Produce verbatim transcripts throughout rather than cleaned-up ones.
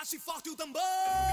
Bate forte o tambor.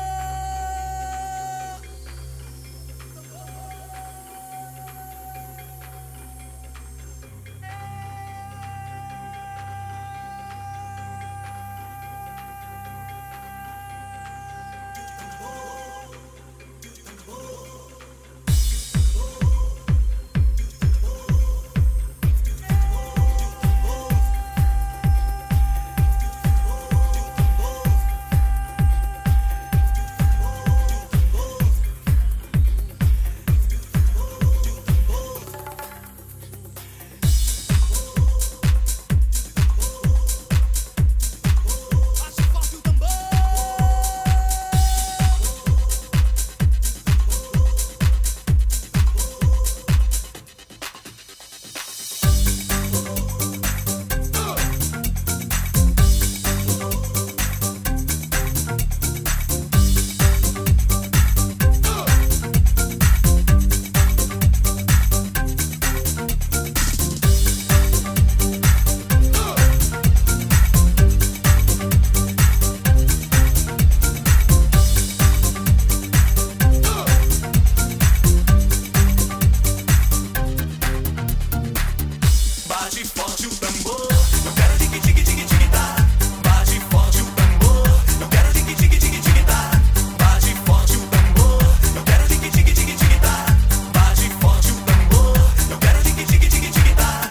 Bate forte o tambor, eu quero tique tique tique tique tá. Bate forte o tambor, eu quero tique tique tique tique tá. Bate forte o tambor, eu quero tique tique tique tique tá. Bate forte o tambor, eu quero tique tique tique tique tá.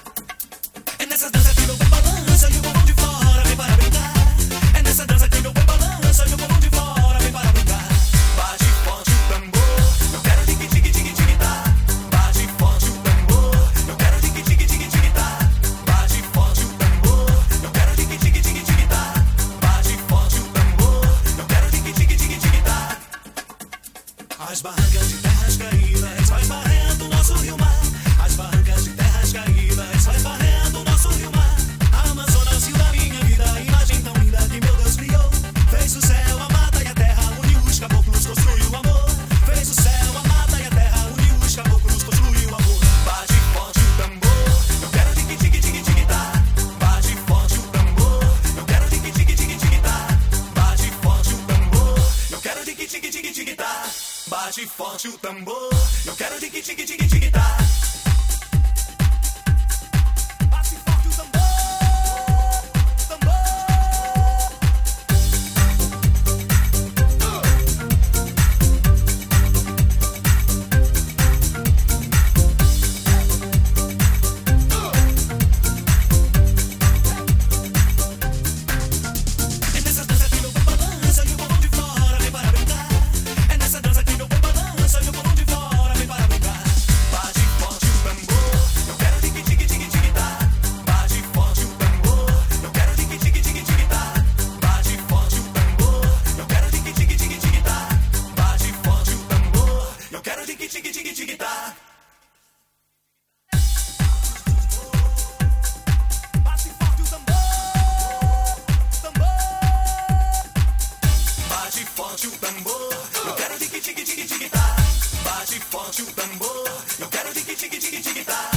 É nessa dança que meu pé balança e o bumbum de fora vem para brincar. É nessa dança que meu pé balança e o bumbum de fora vem para brincar. Bate forte o tambor, eu quero tique tique tique tique tá. Bate forte o tambor, eu quero tique tique tique tique tá. Bate forte o tambor, eu quero tique tique tique tique tá. Bate forte o tambor, eu quero tique tique tique tique tá. As barrancas de terras caídas vai varrendo o nosso rio mar. As barrancas de terras caídas vai varrendo o nosso rio mar. A Amazonas, rio da minha vida, imagem tão linda que meu Deus criou. Fez o céu, a mata e a terra, uniu os caboclos, construiu o amor. Fez o céu, a mata e a terra, uniu os caboclos, construiu o amor. Bate forte o tambor, eu quero tique tique tique tique tá. Bate forte o tambor, eu quero tique tique tique tique tá. Bate forte o tambor, eu quero tique tique tique tique tá. Bate forte o tambor, eu quero tique tique tique tique tá. Bate forte o tambor, tambor. É nessa dança que meu pé balança e o bumbum de fora vem para brincar. É nessa dança que meu pé balança e o bumbum de fora vem para brincar. Bate forte o tambor, eu quero tique tique tique tique tá. Bate forte o tambor, eu quero tique tique tique tique tá. Bate forte o tambor, eu quero tique tique tique tique tá. Bate forte o tambor, eu quero tique tique tique tique tá. Bate forte o tambor, tambor. Bate forte o tambor, eu quero tique tique tique tique tá. Bate forte o tambor, eu quero tique tique tique tique tá.